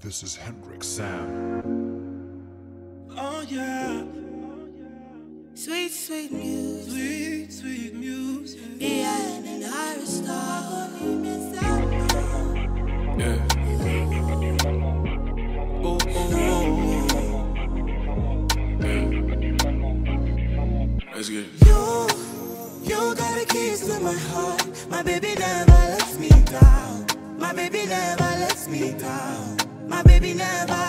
This is Hendrik Sam. Oh yeah. Sweet, sweet music. Sweet, sweet music. Ian and Iris Star. Yeah. Oh, oh, oh. Yeah. Let's get it. You got the keys to my heart. My baby never lets me down. My baby never lets me down. My baby never.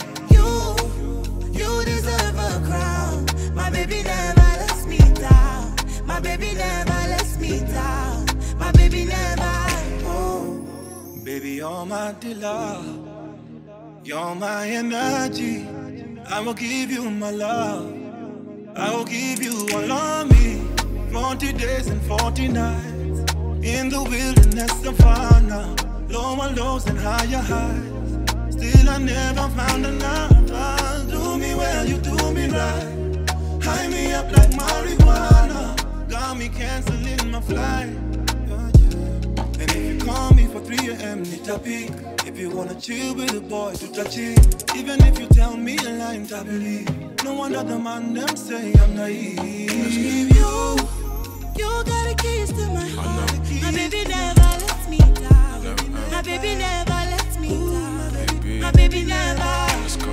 You deserve a crown. My baby never lets me down. My baby never lets me down. My baby never. Oh. Baby, you're my dealer. You're my energy. I will give you my love. I will give you all of me. 40 days and 40 nights. In the wilderness of Savannah. Lower lows and higher highs. Still I never found another. Do me well, you do me right. High me up like marijuana. Got me canceling my flight. And if you call me for 3 a.m. need a peek. If you wanna chill with a boy, to touch it. Even if you tell me a lie, I believe. No one other man them say I'm naive. You got the keys to my heart. My baby never lets me down. My baby never lets me down. My baby never.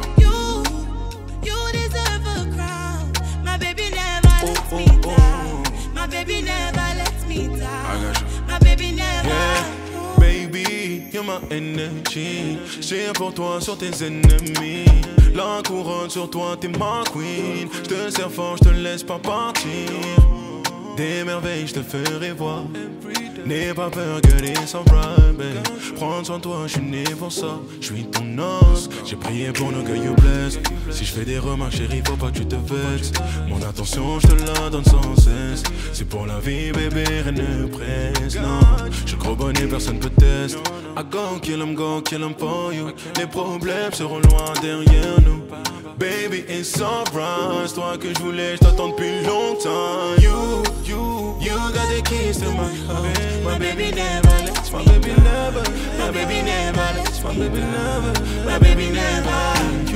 You deserve a crown. My baby never lets me down. My baby never lets me down. My baby never. Yeah, baby, you're my energy. J'tire pour toi sur tes ennemis. La couronne sur toi, t'es ma queen. J'te sers fort, j'te laisse pas partir. Des merveilles, j'te ferai voir. N'aie pas peur que les surprises, babe. Prends soin de toi, j'suis né pour ça. J'suis ton os, j'ai prié pour nous que you bless. Si j'fais des remarques, chérie, faut pas que tu te vexes. Mon attention, j'te la donne sans cesse. C'est pour la vie, bébé, rien ne presse. Non, j'suis gros bonnet, personne peut tester. I go kill 'em for you. Les problèmes seront loin derrière nous. Baby, it's surprise. Toi que j'voulais, j't'attends depuis longtemps. You got the keys to my heart. My baby never lets me My baby never. My baby never lets My me baby never. My baby never.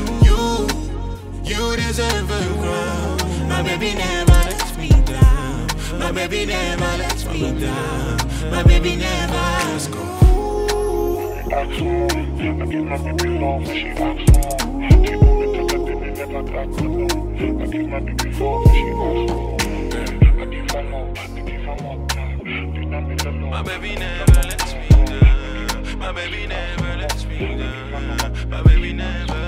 You deserve a crown. My baby never lets me down. My baby never lets me down. My baby never. Let's go. I give my baby love when she acts wrong. She know me to the baby never back for long. I give my baby love when she acts wrong. I give her more, I give her more time. My baby never lets me down. My baby never lets me down. My baby never.